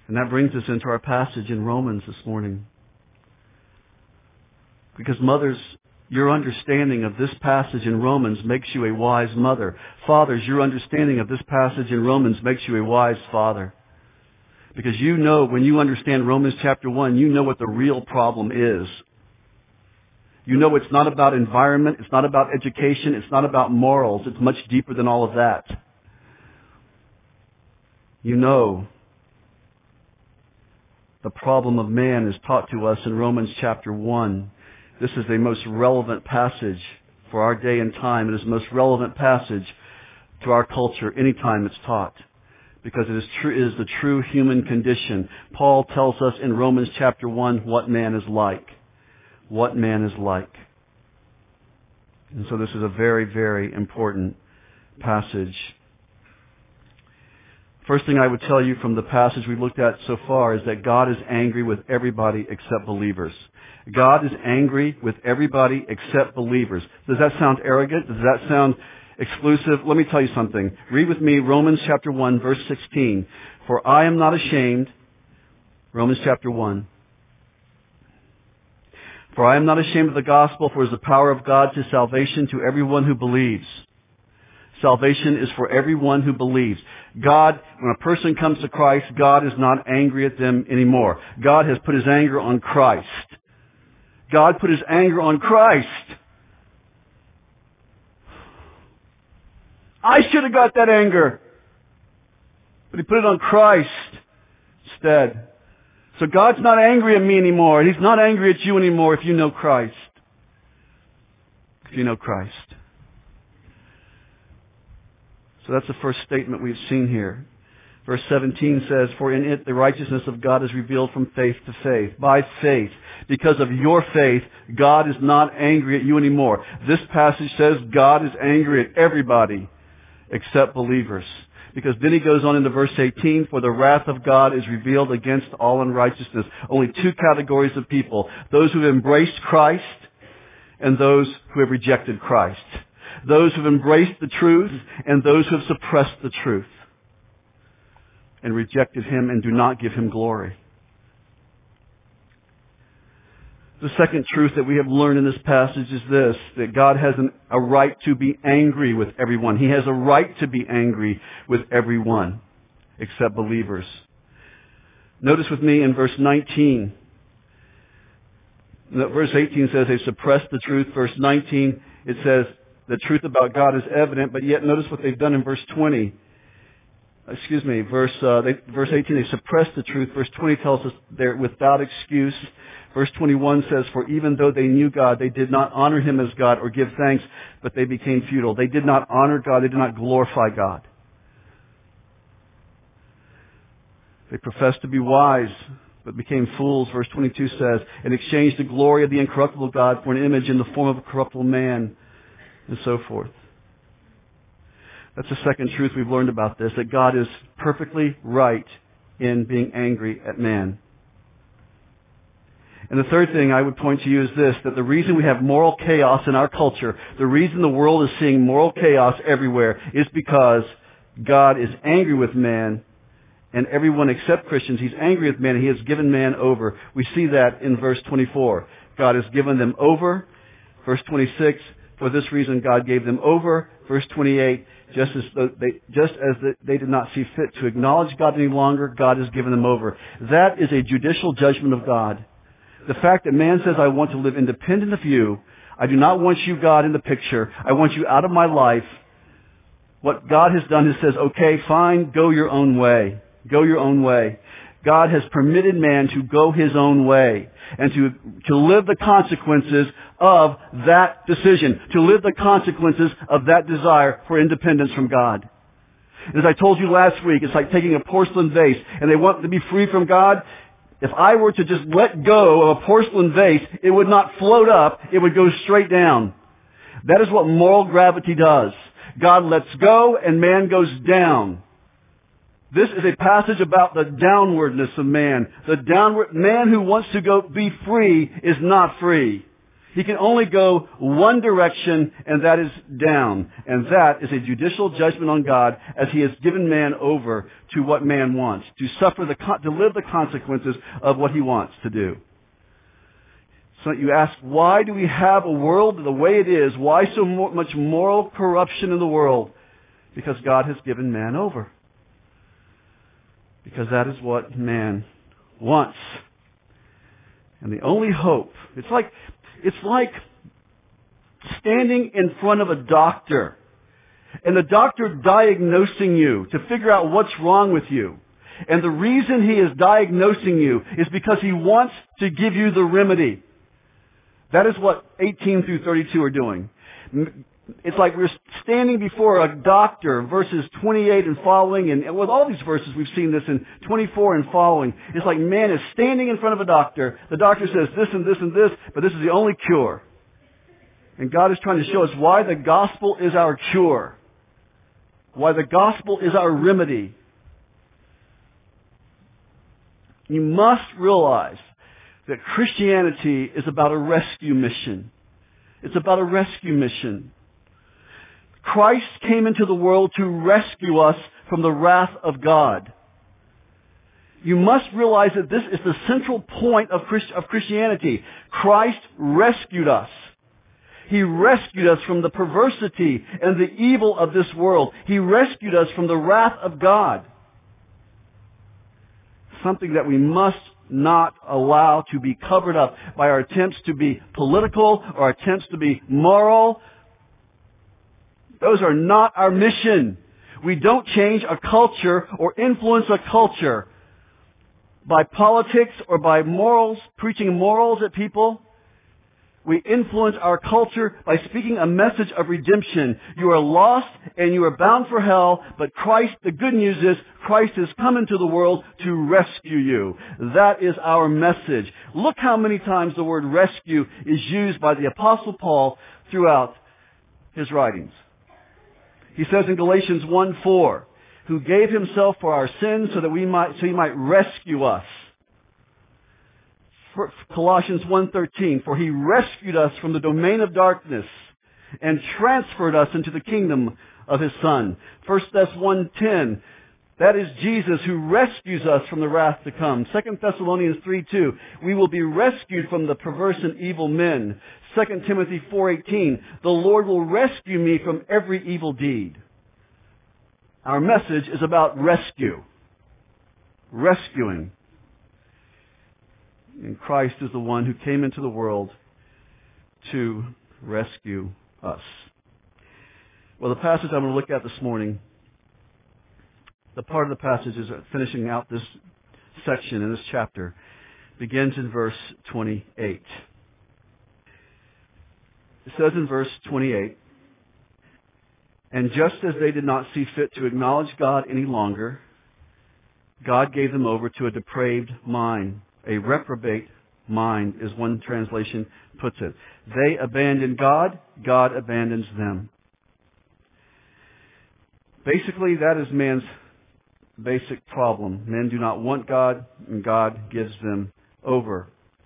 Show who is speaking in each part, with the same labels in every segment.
Speaker 1: And that brings us into our passage in Romans this morning. Because mothers, your understanding of this passage in Romans makes you a wise mother. Fathers, your understanding of this passage in Romans makes you a wise father. Because you know, when you understand Romans chapter 1, you know what the real problem is. You know it's not about environment, it's not about education, it's not about morals. It's much deeper than all of that. You know the problem of man is taught to us in Romans chapter 1. This is the most relevant passage for our day and time. It is the most relevant passage to our culture anytime it's taught. Because it is the true human condition. Paul tells us in Romans chapter 1 what man is like. What man is like. And so this is a very, very important passage. First thing I would tell you from the passage we've looked at so far is that God is angry with everybody except believers. God is angry with everybody except believers. Does that sound arrogant? Does that sound exclusive? Let me tell you something. Read with me Romans chapter 1, verse 16. For I am not ashamed, Romans chapter 1. For I am not ashamed of the gospel, for it is the power of God to salvation to everyone who believes. Salvation is for everyone who believes. God, when a person comes to Christ, God is not angry at them anymore. God has put His anger on Christ. God put His anger on Christ. I should have got that anger. But He put it on Christ instead. So God's not angry at me anymore. He's not angry at you anymore if you know Christ. If you know Christ. So that's the first statement we've seen here. Verse 17 says, for in it the righteousness of God is revealed from faith to faith. By faith. Because of your faith, God is not angry at you anymore. This passage says God is angry at everybody except believers. Because then he goes on into verse 18, for the wrath of God is revealed against all unrighteousness. Only two categories of people. Those who have embraced Christ and those who have rejected Christ. Those who have embraced the truth and those who have suppressed the truth and rejected Him and do not give Him glory. The second truth that we have learned in this passage is this, that God has a right to be angry with everyone. He has a right to be angry with everyone except believers. Notice with me in verse 19. Verse 18 says they suppressed the truth. Verse 19, it says the truth about God is evident, but yet notice what they've done in verse 20. Verse 18, they suppressed the truth. Verse 20 tells us they're without excuse. Verse 21 says, for even though they knew God, they did not honor Him as God or give thanks, but they became futile. They did not honor God. They did not glorify God. They professed to be wise, but became fools. Verse 22 says, and exchanged the glory of the incorruptible God for an image in the form of a corruptible man, and so forth. That's the second truth we've learned about this, that God is perfectly right in being angry at man. And the third thing I would point to you is this, that the reason we have moral chaos in our culture, the reason the world is seeing moral chaos everywhere is because God is angry with man and everyone except Christians. He's angry with man and He has given man over. We see that in verse 24. God has given them over. Verse 26, for this reason God gave them over. Verse 28, just as they did not see fit to acknowledge God any longer, God has given them over. That is a judicial judgment of God. The fact that man says, I want to live independent of you. I do not want you, God, in the picture. I want you out of my life. What God has done is says, okay, fine, go your own way. Go your own way. God has permitted man to go his own way and to live the consequences of that decision, to live the consequences of that desire for independence from God. As I told you last week, it's like taking a porcelain vase and they want to be free from God. If I were to just let go of a porcelain vase, it would not float up, it would go straight down. That is what moral gravity does. God lets go and man goes down. This is a passage about the downwardness of man. The downward man who wants to go be free is not free. He can only go one direction, and that is down. And that is a judicial judgment on God, as He has given man over to what man wants, to live the consequences of what he wants to do. So you ask, why do we have a world the way it is? Why so much moral corruption in the world? Because God has given man over. Because that is what man wants. And the only hope, it's like standing in front of a doctor and the doctor diagnosing you to figure out what's wrong with you. And the reason he is diagnosing you is because he wants to give you the remedy. That is what 18 through 32 are doing. It's like we're standing before a doctor, verses 28 and following, and with all these verses we've seen this in 24 and following. It's like man is standing in front of a doctor. The doctor says this and this and this, but this is the only cure. And God is trying to show us why the gospel is our cure. Why the gospel is our remedy. You must realize that Christianity is about a rescue mission. It's about a rescue mission. Christ came into the world to rescue us from the wrath of God. You must realize that this is the central point of Christianity. Christ rescued us. He rescued us from the perversity and the evil of this world. He rescued us from the wrath of God. Something that we must not allow to be covered up by our attempts to be political or our attempts to be moral. Those are not our mission. We don't change a culture or influence a culture by politics or by morals, preaching morals at people. We influence our culture by speaking a message of redemption. You are lost and you are bound for hell, but Christ, the good news is, Christ has come into the world to rescue you. That is our message. Look how many times the word rescue is used by the Apostle Paul throughout his writings. He says in Galatians 1:4, who gave himself for our sins so he might rescue us. For Colossians 1:13, for he rescued us from the domain of darkness and transferred us into the kingdom of his Son. 1 Thess 1:10, that is Jesus who rescues us from the wrath to come. 2 Thessalonians 3:2, we will be rescued from the perverse and evil men. 2 Timothy 4:18, the Lord will rescue me from every evil deed. Our message is about rescue. Rescuing. And Christ is the one who came into the world to rescue us. Well, the passage I'm going to look at this morning, the part of the passage is finishing out this section in this chapter, begins in verse 28. It says in verse 28, and just as they did not see fit to acknowledge God any longer, God gave them over to a depraved mind. A reprobate mind is one translation puts it. They abandoned God, God abandons them. Basically, that is man's basic problem. Men do not want God, and God gives them over.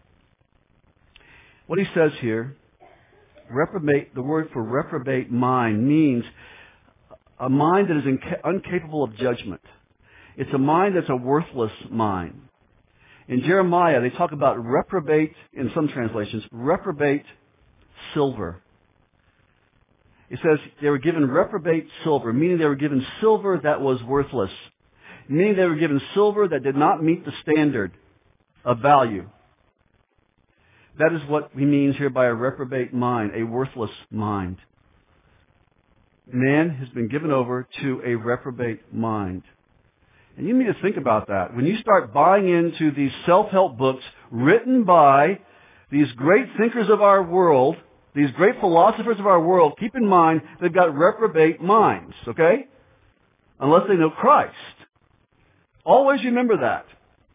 Speaker 1: What he says here, reprobate, the word for reprobate mind means a mind that is incapable of judgment. It's a mind that's a worthless mind. In Jeremiah, they talk about reprobate, in some translations, reprobate silver. It says they were given reprobate silver, meaning they were given silver that was worthless. Meaning they were given silver that did not meet the standard of value. That is what he means here by a reprobate mind, a worthless mind. Man has been given over to a reprobate mind. And you need to think about that. When you start buying into these self-help books written by these great thinkers of our world, these great philosophers of our world, keep in mind they've got reprobate minds, okay? Unless they know Christ. Always remember that.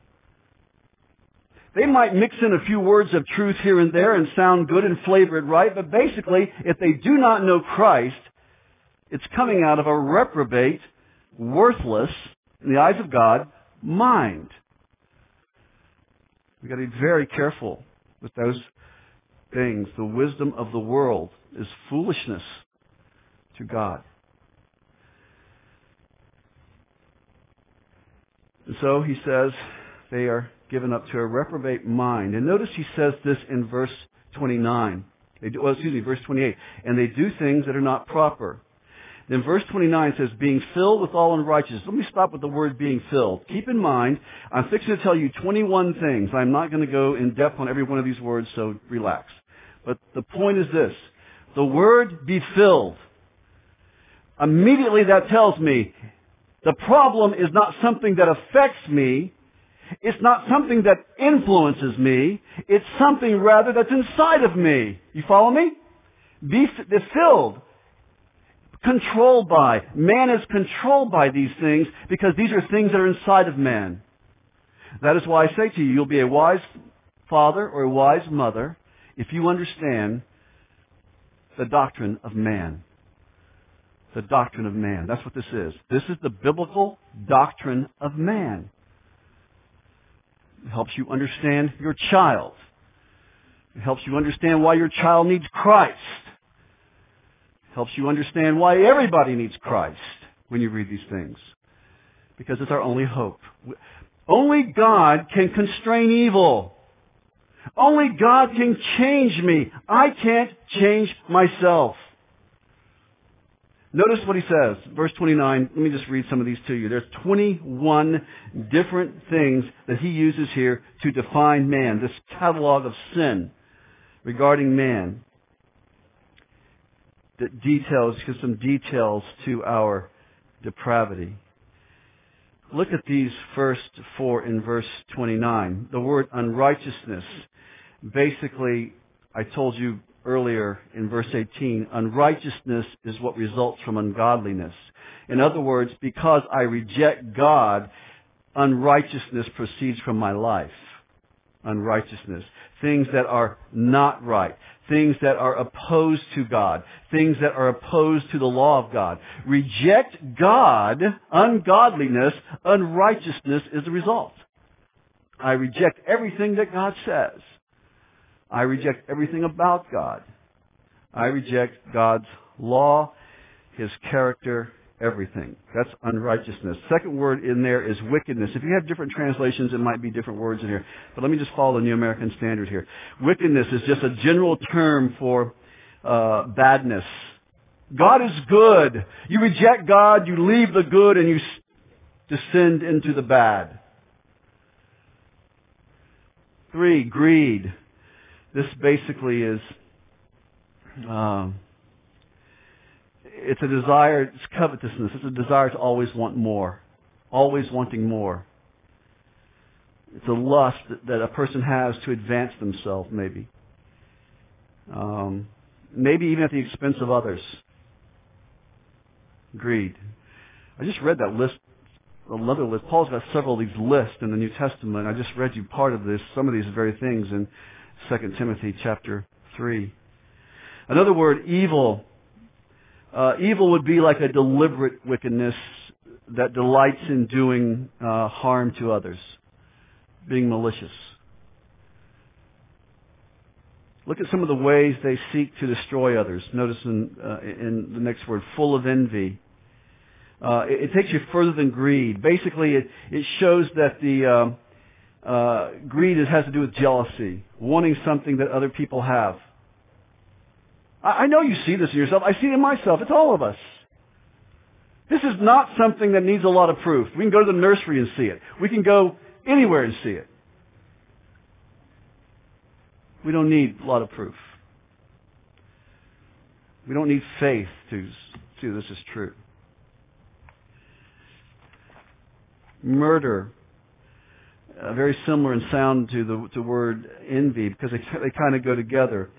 Speaker 1: They might mix in a few words of truth here and there and sound good and flavor it right, but basically, if they do not know Christ, it's coming out of a reprobate, worthless, in the eyes of God, mind. We've got to be very careful with those things, the wisdom of the world, is foolishness to God. And so he says they are given up to a reprobate mind. And notice he says this in verse 29. Verse 28. And they do things that are not proper. Then verse 29 says, being filled with all unrighteousness. Let me stop with the word being filled. Keep in mind, I'm fixing to tell you 21 things. I'm not going to go in depth on every one of these words, so relax. But the point is this. The word be filled. Immediately that tells me the problem is not something that affects me. It's not something that influences me. It's something rather that's inside of me. You follow me? Be filled. Controlled by. Man is controlled by these things because these are things that are inside of man. That is why I say to you, you'll be a wise father or a wise mother if you understand the doctrine of man. The doctrine of man. That's what this is. This is the biblical doctrine of man. It helps you understand your child. It helps you understand why your child needs Christ. It helps you understand why everybody needs Christ when you read these things. Because it's our only hope. Only God can constrain evil. Only God can change me. I can't change myself. Notice what he says, verse 29. Let me just read some of these to you. There's 21 different things that he uses here to define man, this catalog of sin regarding man that gives some details to our depravity. Look at these first four in verse 29. The word unrighteousness. Basically, I told you earlier in verse 18, unrighteousness is what results from ungodliness. In other words, because I reject God, unrighteousness proceeds from my life. Unrighteousness. Things that are not right. Things that are opposed to God. Things that are opposed to the law of God. Reject God, ungodliness, unrighteousness is the result. I reject everything that God says. I reject everything about God. I reject God's law, His character, everything. That's unrighteousness. Second word in there is wickedness. If you have different translations, it might be different words in here. But let me just follow the New American Standard here. Wickedness is just a general term for badness. God is good. You reject God, you leave the good, and you descend into the bad. 3, greed. This basically is, it's a desire, it's covetousness. It's a desire to always want more. Always wanting more. It's a lust that a person has to advance themselves, maybe. Maybe even at the expense of others. Greed. I just read that list, another list. Paul's got several of these lists in the New Testament. I just read you part of this, some of these very things in 2 Timothy chapter 3. Another word, evil. Evil would be like a deliberate wickedness that delights in doing harm to others, being malicious. Look at some of the ways they seek to destroy others. Notice in the next word, full of envy. It takes you further than greed. Basically, it shows that the greed has to do with jealousy, wanting something that other people have. I know you see this in yourself. I see it in myself. It's all of us. This is not something that needs a lot of proof. We can go to the nursery and see it. We can go anywhere and see it. We don't need a lot of proof. We don't need faith to see this is true. Murder. Very similar in sound to the word envy because they kind of go together.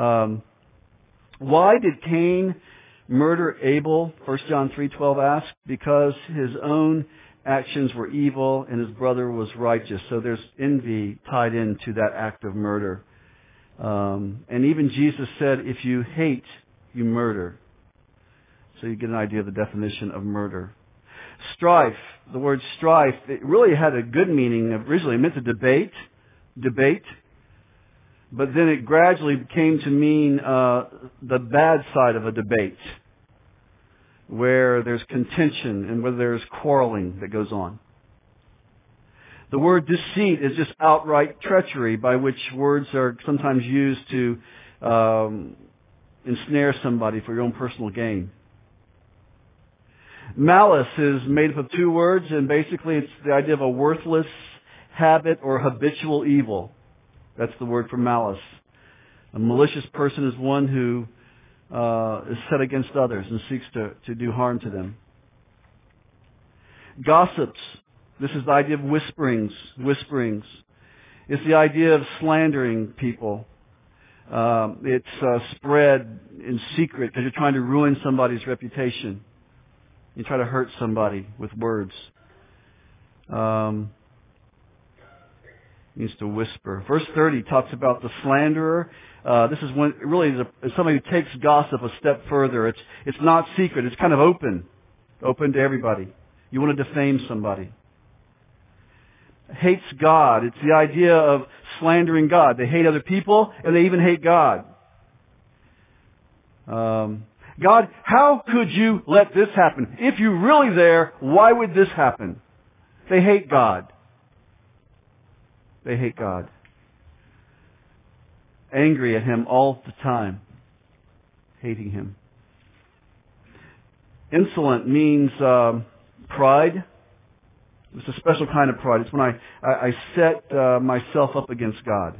Speaker 1: Why did Cain murder Abel? 1 John 3:12 asks. Because his own actions were evil and his brother was righteous. So there's envy tied into that act of murder. And even Jesus said, if you hate, you murder. So you get an idea of the definition of murder. Strife. The word strife, it really had a good meaning. Originally, it meant to debate. but then it gradually came to mean the bad side of a debate, where there's contention and where there's quarreling that goes on. The word deceit is just outright treachery, by which words are sometimes used to ensnare somebody for your own personal gain. Malice is made up of two words, and basically it's the idea of a worthless habit or habitual evil. That's the word for malice. A malicious person is one who is set against others and seeks to do harm to them. Gossips. This is the idea of whisperings. It's the idea of slandering people. It's spread in secret because you're trying to ruin somebody's reputation. You try to hurt somebody with words. Means to whisper. Verse 30 talks about the slanderer. This is when really somebody who takes gossip a step further. It's not secret. It's kind of open to everybody. You want to defame somebody. Hates God. It's the idea of slandering God. They hate other people and they even hate God. God, how could you let this happen? If you're really there, why would this happen? They hate God. They hate God. Angry at Him all the time. Hating Him. Insolent means pride. It's a special kind of pride. It's when I set myself up against God.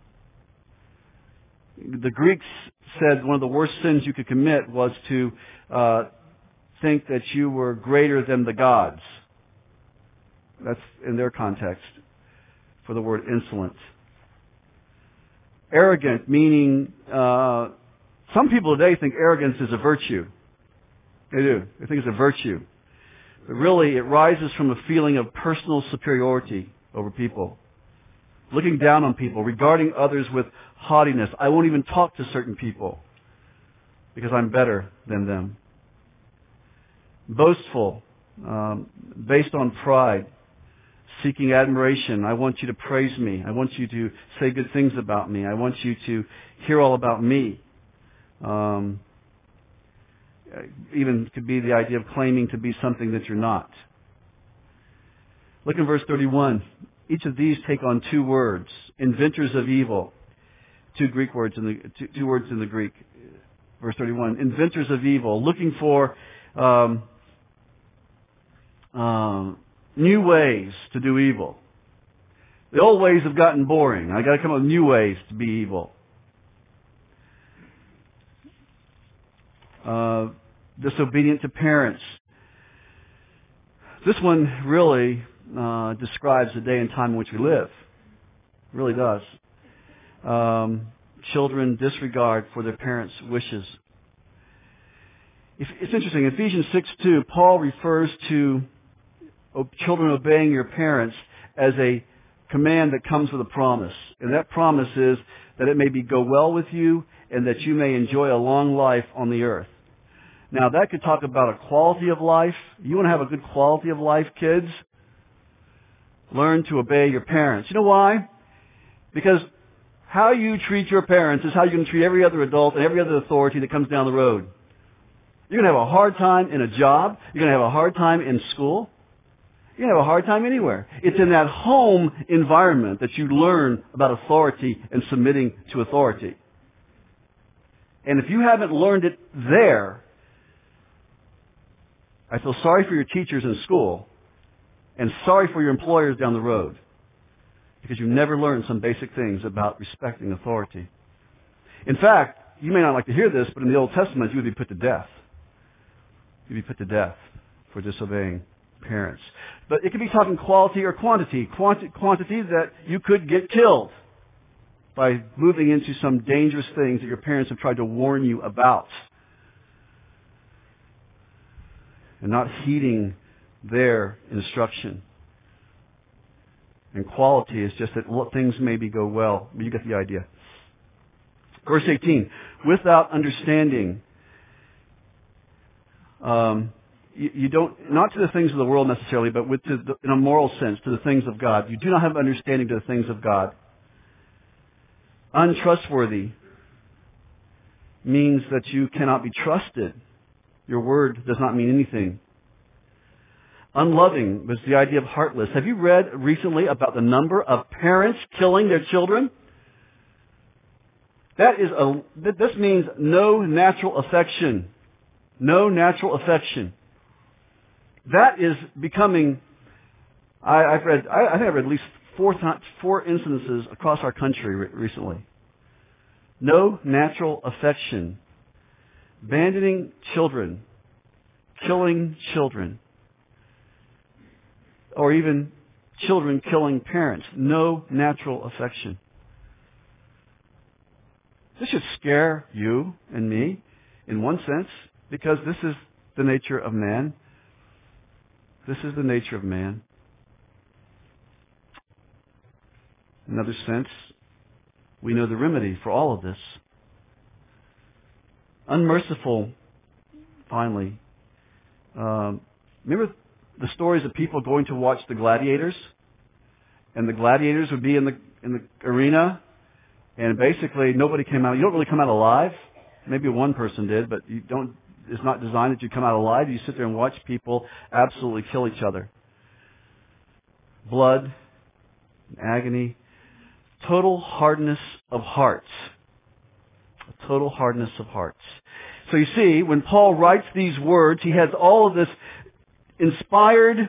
Speaker 1: The Greeks said one of the worst sins you could commit was to think that you were greater than the gods. That's in their context for the word insolent. Arrogant, meaning some people today think arrogance is a virtue. They do. They think it's a virtue. But really, it rises from a feeling of personal superiority over people. Looking down on people, regarding others with haughtiness. I won't even talk to certain people because I'm better than them. Boastful, based on pride, seeking admiration. I want you to praise me. I want you to say good things about me. I want you to hear all about me. Even could be the idea of claiming to be something that you're not. Look in verse 31. Each of these take on two words. Inventors of evil. Two words in the Greek. Verse 31. Inventors of evil. Looking for new ways to do evil. The old ways have gotten boring. I got to come up with new ways to be evil. Disobedient to parents. This one really describes the day and time in which we live. It really does. Children disregard for their parents' wishes. It's interesting. In Ephesians 6:2, Paul refers to children obeying your parents as a command that comes with a promise. And that promise is that it may go well with you and that you may enjoy a long life on the earth. Now, that could talk about a quality of life. You want to have a good quality of life, kids? Learn to obey your parents. You know why? Because how you treat your parents is how you're going to treat every other adult and every other authority that comes down the road. You're going to have a hard time in a job. You're going to have a hard time in school. You're going to have a hard time anywhere. It's in that home environment that you learn about authority and submitting to authority. And if you haven't learned it there, I feel sorry for your teachers in school and sorry for your employers down the road because you never learned some basic things about respecting authority. In fact, you may not like to hear this, but in the Old Testament, you would be put to death. You'd be put to death for disobeying parents. But it could be talking quality or quantity. Quantity that you could get killed by moving into some dangerous things that your parents have tried to warn you about. And not heeding their instruction. And quality is just that things maybe go well. But you get the idea. Verse 18. Without understanding, you don't, not to the things of the world necessarily, but in a moral sense, to the things of God. You do not have understanding to the things of God. Untrustworthy means that you cannot be trusted. Your word does not mean anything. Unloving was the idea of heartless. Have you read recently about the number of parents killing their children? This means no natural affection. No natural affection. That is becoming, I think I've read at least four incidences across our country recently. No natural affection. Abandoning children. Killing children. Or even children killing parents. No natural affection. This should scare you and me in one sense, because this is the nature of man. This is the nature of man. In another sense, we know the remedy for all of this. Unmerciful, finally. Remember the stories of people going to watch the gladiators? And the gladiators would be in the arena, and basically nobody came out. You don't really come out alive. Maybe one person did, but you don't. It's not designed that you come out alive. You sit there and watch people absolutely kill each other. Blood, agony, total hardness of hearts. A total hardness of hearts. So you see, when Paul writes these words, he has all of this inspired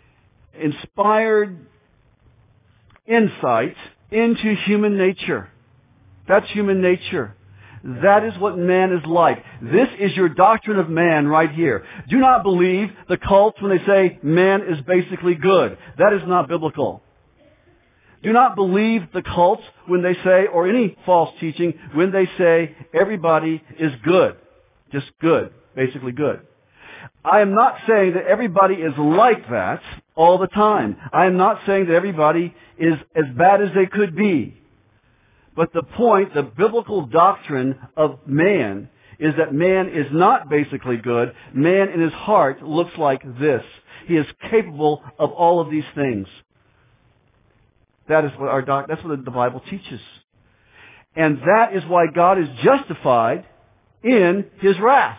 Speaker 1: insight into human nature. That's human nature. That is what man is like. This is your doctrine of man right here. Do not believe the cults when they say man is basically good. That is not biblical. Do not believe the cults when they say, or any false teaching, when they say everybody is good. Just good. Basically good. I am not saying that everybody is like that all the time. I am not saying that everybody is as bad as they could be. But the point, the biblical doctrine of man, is that man is not basically good. Man in his heart looks like this. He is capable of all of these things. That is what that's what the Bible teaches. And that is why God is justified in His wrath.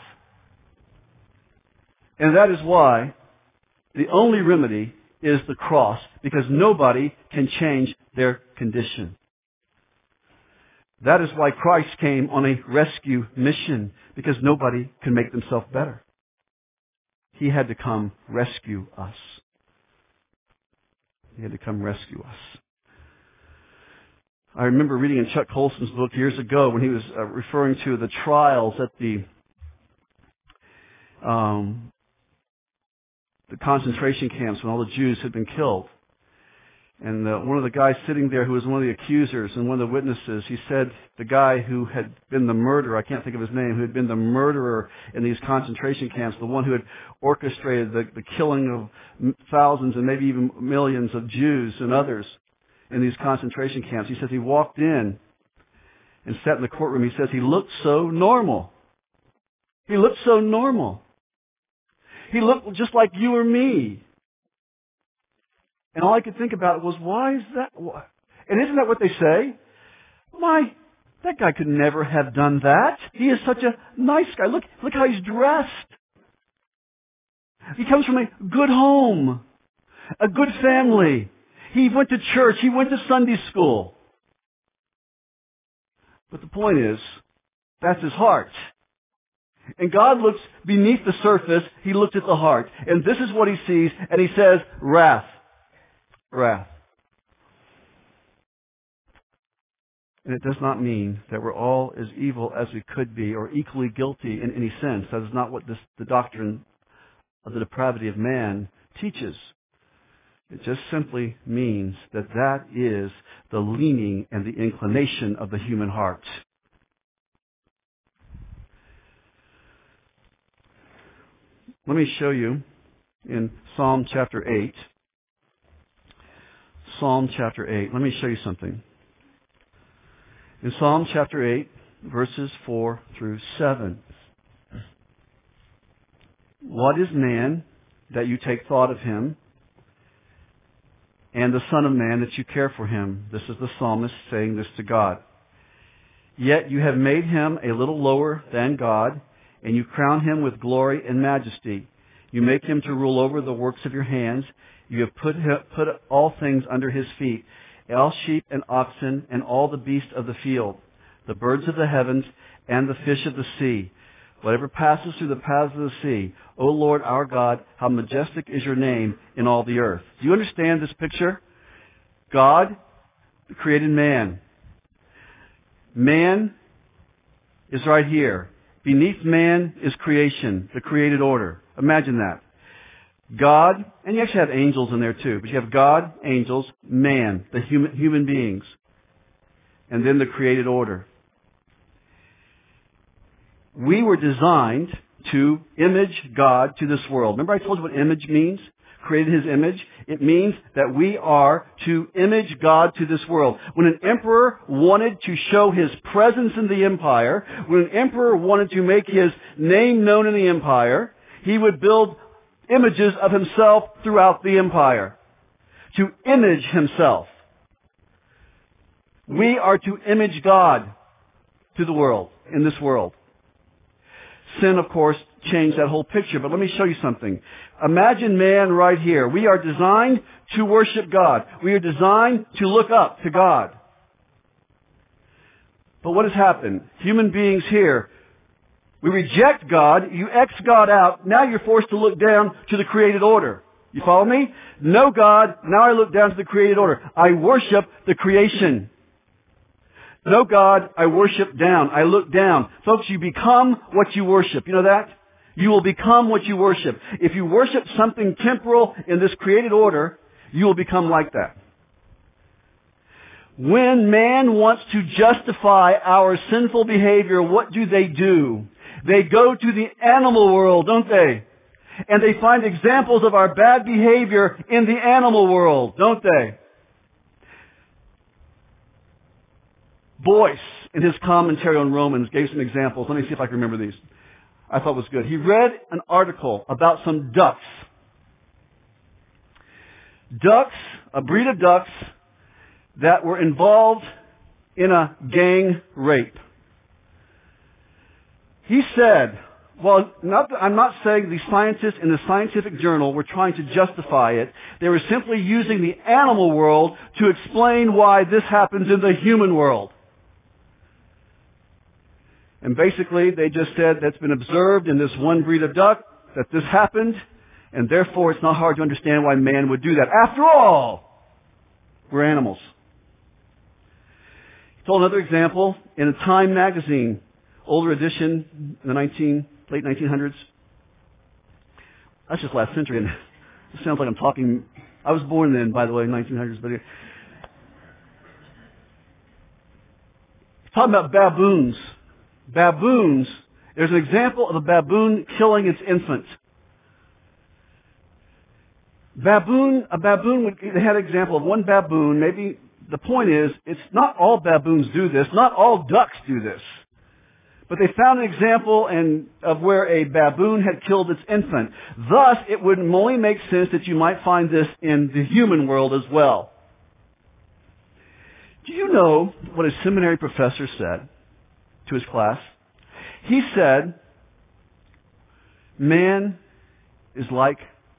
Speaker 1: And that is why the only remedy is the cross, because nobody can change their condition. That is why Christ came on a rescue mission, because nobody can make themselves better. He had to come rescue us. He had to come rescue us. I remember reading in Chuck Colson's book years ago when he was referring to the trials at the concentration camps when all the Jews had been killed. And one of the guys sitting there who was one of the accusers and one of the witnesses, he said the guy who had been the murderer, I can't think of his name, who had been the murderer in these concentration camps, the one who had orchestrated the killing of thousands and maybe even millions of Jews and others in these concentration camps. He says he walked in and sat in the courtroom. He says he looked so normal. He looked so normal. He looked just like you or me. And all I could think about was, why is that? And isn't that what they say? That guy could never have done that. He is such a nice guy. Look how he's dressed. He comes from a good home, a good family. He went to church. He went to Sunday school. But the point is, that's his heart. And God looks beneath the surface. He looks at the heart. And this is what He sees. And He says, wrath. Wrath. And it does not mean that we're all as evil as we could be or equally guilty in any sense. That is not what the doctrine of the depravity of man teaches. It just simply means that that is the leaning and the inclination of the human heart. Let me show you in Psalm chapter 8. Psalm chapter 8. Let me show you something. In Psalm chapter 8, verses 4 through 7. What is man that you take thought of him, and the Son of Man that you care for him? This is the psalmist saying this to God. Yet you have made him a little lower than God, and you crown him with glory and majesty. You make him to rule over the works of your hands. You have put all things under his feet, all sheep and oxen, and all the beasts of the field, the birds of the heavens, and the fish of the sea, whatever passes through the paths of the sea. O Lord our God, how majestic is your name in all the earth. Do you understand this picture? God created man. Man is right here. Beneath man is creation, the created order. Imagine that. God, and you actually have angels in there too, but you have God, angels, man, the human beings, and then the created order. We were designed to image God to this world. Remember I told you what image means? Created his image. It means that we are to image God to this world. When an emperor wanted to show his presence in the empire, when an emperor wanted to make his name known in the empire, he would build images of himself throughout the empire to image himself. We are to image God to the world, in this world. Sin, of course, changed that whole picture, but let me show you something. Imagine man right here. We are designed to worship God. We are designed to look up to God. But what has happened? Human beings here, we reject God. You X God out. Now you're forced to look down to the created order. You follow me? No God. Now I look down to the created order. I worship the creation. No God, I worship down. I look down. Folks, you become what you worship. You know that? You will become what you worship. If you worship something temporal in this created order, you will become like that. When man wants to justify our sinful behavior, what do? They go to the animal world, don't they? And they find examples of our bad behavior in the animal world, don't they? Boyce, in his commentary on Romans, gave some examples. Let me see if I can remember these. I thought it was good. He read an article about some ducks. Ducks, a breed of ducks that were involved in a gang rape. He said, well, I'm not saying the scientists in the scientific journal were trying to justify it. They were simply using the animal world to explain why this happens in the human world. And basically, they just said that's been observed in this one breed of duck, that this happened, and therefore it's not hard to understand why man would do that. After all, we're animals. He told another example in a Time magazine, older edition in the late 1900s. That's just last century, and it sounds like I'm talking. I was born then, by the way, 1900s. But talking about baboons. Baboons, there's an example of a baboon killing its infant. They had an example of one baboon. Maybe the point is, it's not all baboons do this. Not all ducks do this. But they found an example of where a baboon had killed its infant. Thus, it would only make sense that you might find this in the human world as well. Do you know what a seminary professor said to his class? He said, man is like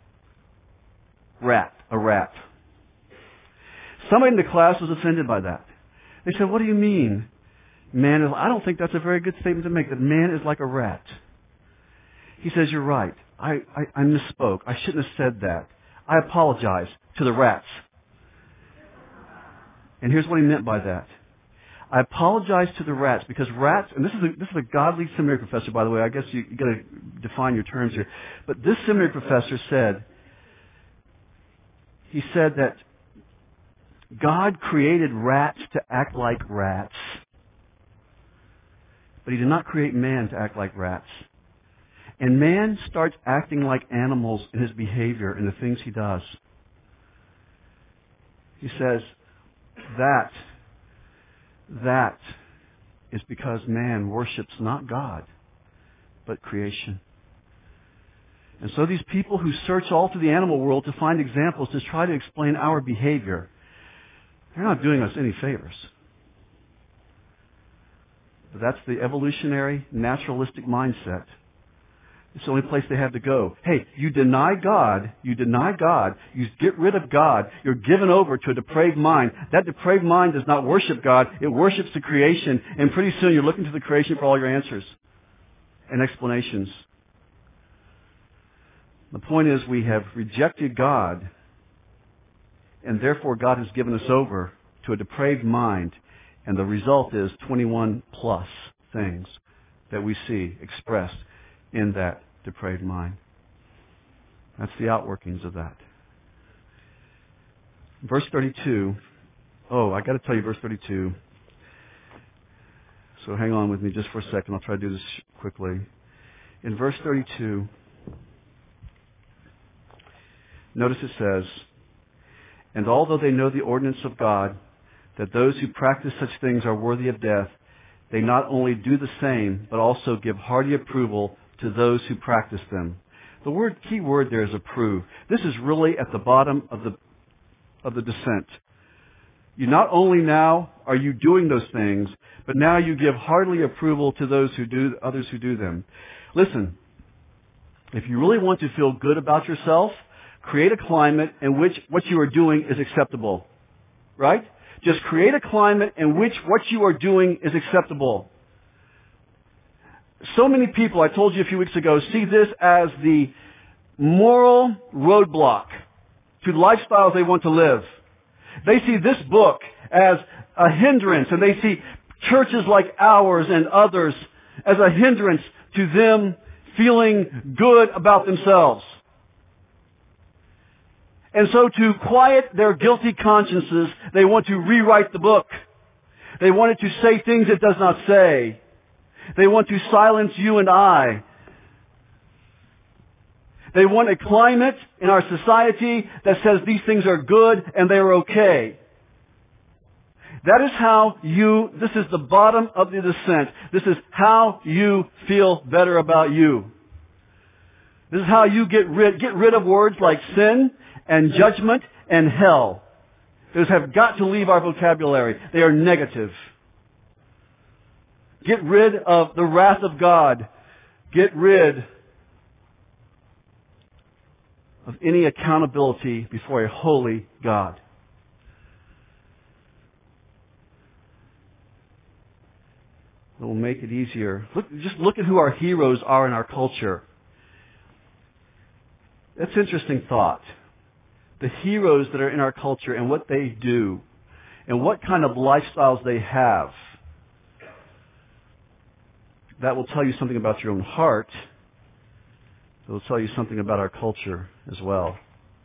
Speaker 1: a rat. Somebody in the class was offended by that. They said, what do you mean? I don't think that's a very good statement to make, that man is like a rat. He says, you're right. I misspoke. I shouldn't have said that. I apologize to the rats. And here's what he meant by that. I apologize to the rats, because rats, and this is a godly seminary professor, by the way. I guess you got to define your terms here. But this seminary professor said that God created rats to act like rats, but he did not create man to act like rats. And man starts acting like animals in his behavior and the things he does. He says that is because man worships not God, but creation. And so these people who search all through the animal world to find examples to try to explain our behavior, they're not doing us any favors. But that's the evolutionary, naturalistic mindset. It's the only place they have to go. Hey, you deny God, you get rid of God, you're given over to a depraved mind. That depraved mind does not worship God, it worships the creation, and pretty soon you're looking to the creation for all your answers and explanations. The point is we have rejected God, and therefore God has given us over to a depraved mind, and the result is 21 plus things that we see expressed in that depraved mind. That's the outworkings of that. Verse 32. Oh, I got to tell you verse 32. So hang on with me just for a second. I'll try to do this quickly. In verse 32, notice it says, "And although they know the ordinance of God, that those who practice such things are worthy of death, they not only do the same, but also give hearty approval to those who practice them." The key word there is approve. This is really at the bottom of the descent. You not only now are you doing those things, but now you give hearty approval to others who do them. Listen, if you really want to feel good about yourself, create a climate in which what you are doing is acceptable. Right? Just create a climate in which what you are doing is acceptable. So many people, I told you a few weeks ago, see this as the moral roadblock to the lifestyles they want to live. They see this book as a hindrance, and they see churches like ours and others as a hindrance to them feeling good about themselves. And so to quiet their guilty consciences, they want to rewrite the book. They want it to say things it does not say. They want to silence you and I. They want a climate in our society that says these things are good and they are okay. That is this is the bottom of the descent. This is how you feel better about you. This is how you get rid of words like sin and judgment and hell. Those have got to leave our vocabulary. They are negative. Get rid of the wrath of God. Get rid of any accountability before a holy God. It will make it easier. Just look at who our heroes are in our culture. That's an interesting thought. The heroes that are in our culture and what they do and what kind of lifestyles they have. That will tell you something about your own heart. It will tell you something about our culture as well.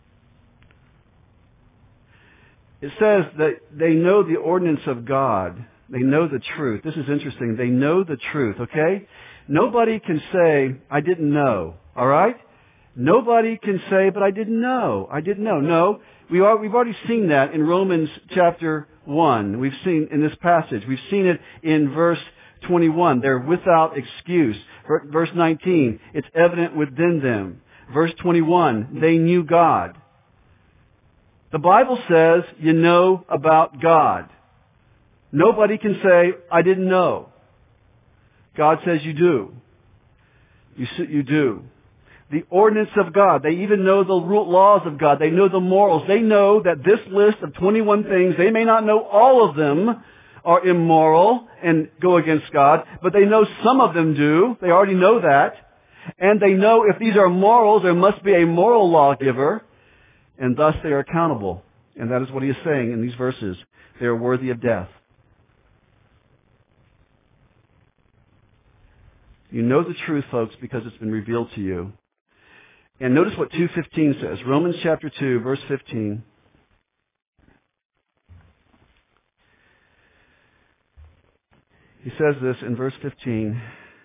Speaker 1: It says that they know the ordinance of God. They know the truth. This is interesting. They know the truth, okay? Nobody can say, I didn't know, all right? Nobody can say, but I didn't know. I didn't know. No, we've already seen that in Romans chapter 1. We've seen in this passage. We've seen it in verse 21. They're without excuse. Verse 19, it's evident within them. Verse 21, they knew God. The Bible says you know about God. Nobody can say, I didn't know. God says you do. You do. The ordinance of God. They even know the laws of God. They know the morals. They know that this list of 21 things, they may not know all of them are immoral and go against God, but they know some of them do. They already know that. And they know if these are morals, there must be a moral lawgiver, and thus they are accountable. And that is what he is saying in these verses. They are worthy of death. You know the truth, folks, because it's been revealed to you. And notice what 2:15 says. Romans chapter 2, verse 15. He says this in verse 15.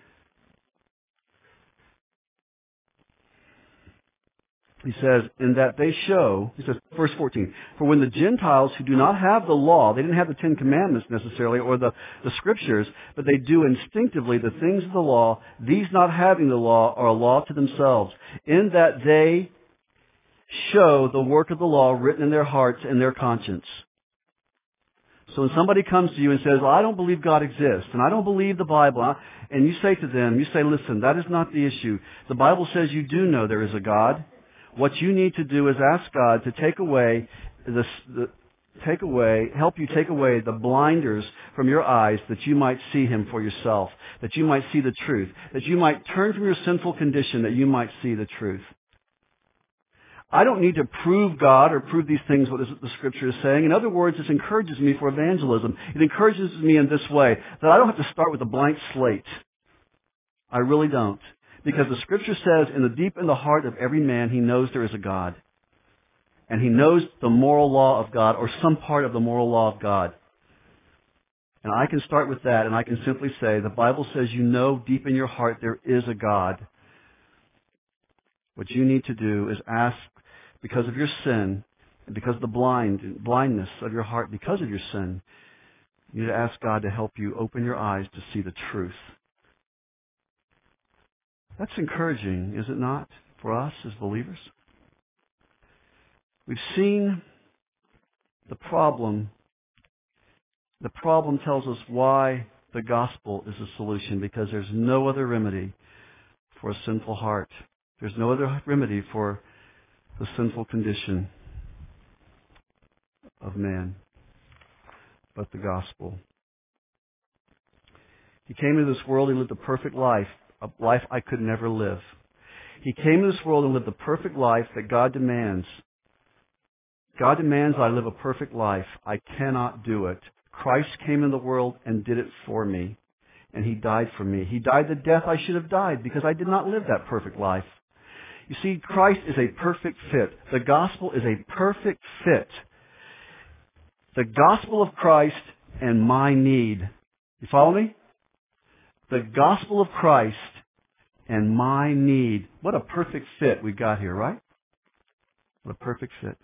Speaker 1: He says, in that they show, he says, verse 14, for when the Gentiles who do not have the law, they didn't have the Ten Commandments necessarily, or the Scriptures, but they do instinctively the things of the law, these not having the law are a law to themselves, in that they show the work of the law written in their hearts and their conscience. So when somebody comes to you and says, well, I don't believe God exists, and I don't believe the Bible, and you say to them, you say, listen, that is not the issue. The Bible says you do know there is a God. What you need to do is ask God to help you take away the blinders from your eyes that you might see Him for yourself, that you might see the truth, that you might turn from your sinful condition, that you might see the truth. I don't need to prove God or prove these things, what the Scripture is saying. In other words, this encourages me for evangelism. It encourages me in this way, that I don't have to start with a blank slate. I really don't. Because the Scripture says, in the heart of every man, he knows there is a God. And he knows the moral law of God, or some part of the moral law of God. And I can start with that, and I can simply say, the Bible says you know deep in your heart there is a God. What you need to do is ask, because of your sin, and because of the blindness of your heart because of your sin, you need to ask God to help you open your eyes to see the truth. That's encouraging, is it not, for us as believers? We've seen the problem. The problem tells us why the gospel is the solution, because there's no other remedy for a sinful heart. There's no other remedy for the sinful condition of man but the gospel. He came into this world and lived a perfect life, a life I could never live. He came into this world and lived the perfect life that God demands. God demands I live a perfect life. I cannot do it. Christ came into the world and did it for me. And He died for me. He died the death I should have died because I did not live that perfect life. You see, Christ is a perfect fit. The gospel is a perfect fit. The gospel of Christ and my need. You follow me? The gospel of Christ and my need. What a perfect fit we got here, right? What a perfect fit.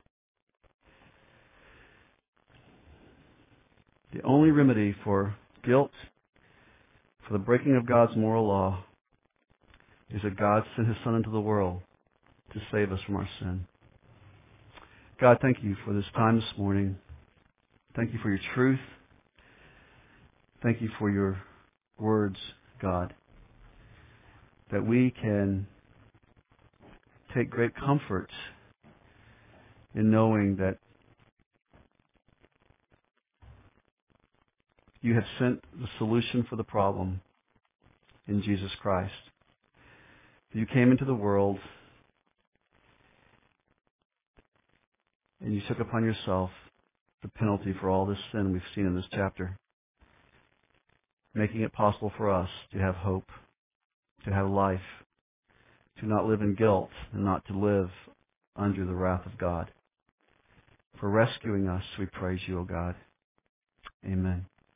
Speaker 1: The only remedy for guilt, for the breaking of God's moral law, is that God sent His Son into the world to save us from our sin. God, thank you for this time this morning. Thank you for your truth. Thank you for your words, God, that we can take great comfort in knowing that you have sent the solution for the problem in Jesus Christ. You came into the world and you took upon yourself the penalty for all this sin we've seen in this chapter, making it possible for us to have hope, to have life, to not live in guilt, and not to live under the wrath of God. For rescuing us, we praise you, O God. Amen.